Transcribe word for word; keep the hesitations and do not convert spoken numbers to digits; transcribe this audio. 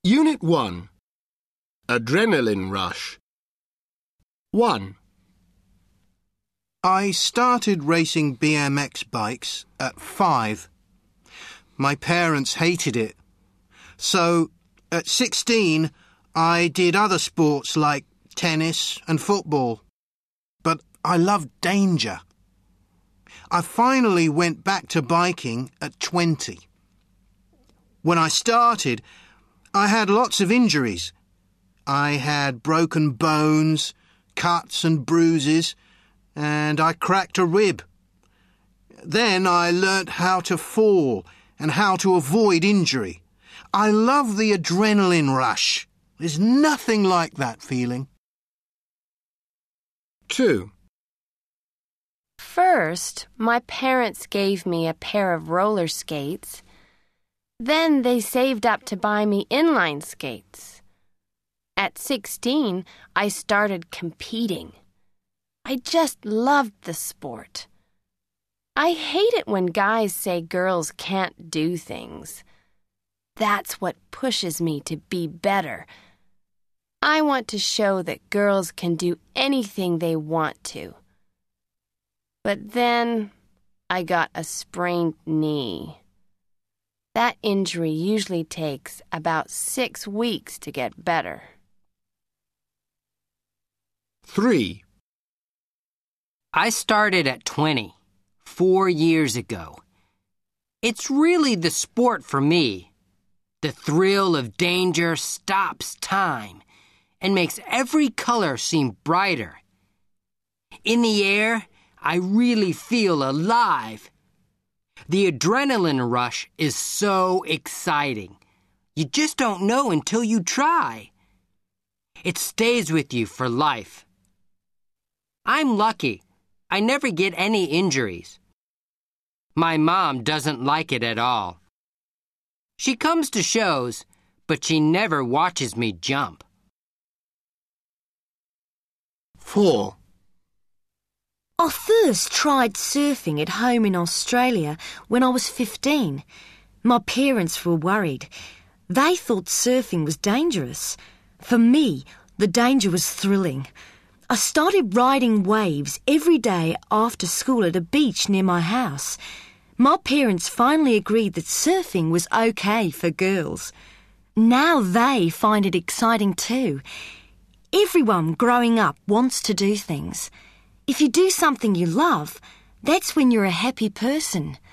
Unit one. Adrenaline rush. one. I started racing B M X bikes at five. My parents hated it. So, at sixteen, I did other sports like tennis and football. But I loved danger. I finally went back to biking at twenty. When I started, I had lots of injuries. I had broken bones, cuts and bruises, and I cracked a rib. Then I learnt how to fall and how to avoid injury. I love the adrenaline rush. There's nothing like that feeling. two. First, my parents gave me a pair of roller skates. Then they saved up to buy me inline skates. At sixteen, I started competing. I just loved the sport. I hate it when guys say girls can't do things. That's what pushes me to be better. I want to show that girls can do anything they want to. But then I got a sprained knee. That injury usually takes about six weeks to get better. three. I started at twenty, four years ago. It's really the sport for me. The thrill of danger stops time and makes every color seem brighter. In the air, I really feel alive. The adrenaline rush is so exciting. You just don't know until you try. It stays with you for life. I'm lucky. I never get any injuries. My mom doesn't like it at all. She comes to shows, but she never watches me jump. four. I first tried surfing at home in Australia when I was fifteen. My parents were worried. They thought surfing was dangerous. For me, the danger was thrilling. I started riding waves every day after school at a beach near my house. My parents finally agreed that surfing was okay for girls. Now they find it exciting too. Everyone growing up wants to do things. If you do something you love, that's when you're a happy person.